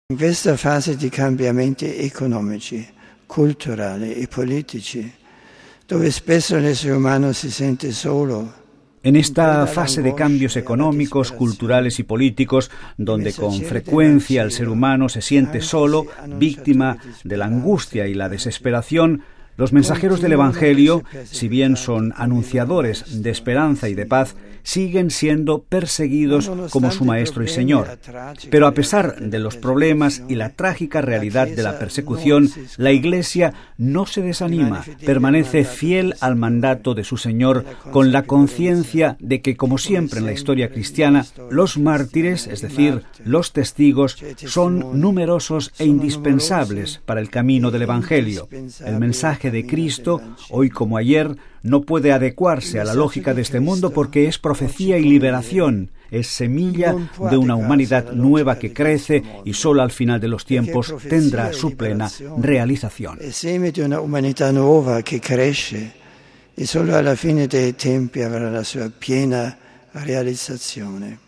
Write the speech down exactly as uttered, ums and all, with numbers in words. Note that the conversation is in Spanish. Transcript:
In questa fase di cambiamenti economici, culturali e politici, dove spesso l'essere umano si sente solo. En esta fase de cambios económicos, culturales y políticos, donde con frecuencia el ser humano se siente solo, víctima de la angustia y la desesperación, los mensajeros del Evangelio, si bien son anunciadores de esperanza y de paz, siguen siendo perseguidos como su Maestro y Señor. Pero a pesar de los problemas y la trágica realidad de la persecución, la Iglesia no se desanima, permanece fiel al mandato de su Señor, con la conciencia de que, como siempre en la historia cristiana, los mártires, es decir, los testigos, son numerosos e indispensables para el camino del Evangelio. El mensaje de Cristo, hoy como ayer, no puede adecuarse a la lógica de este mundo porque es profecía y liberación, es semilla de una humanidad nueva que crece y solo al final de los tiempos tendrá su plena realización. Es seme di una umanità nuova che cresce e solo alla fine dei tempi avrà la sua piena realizzazione.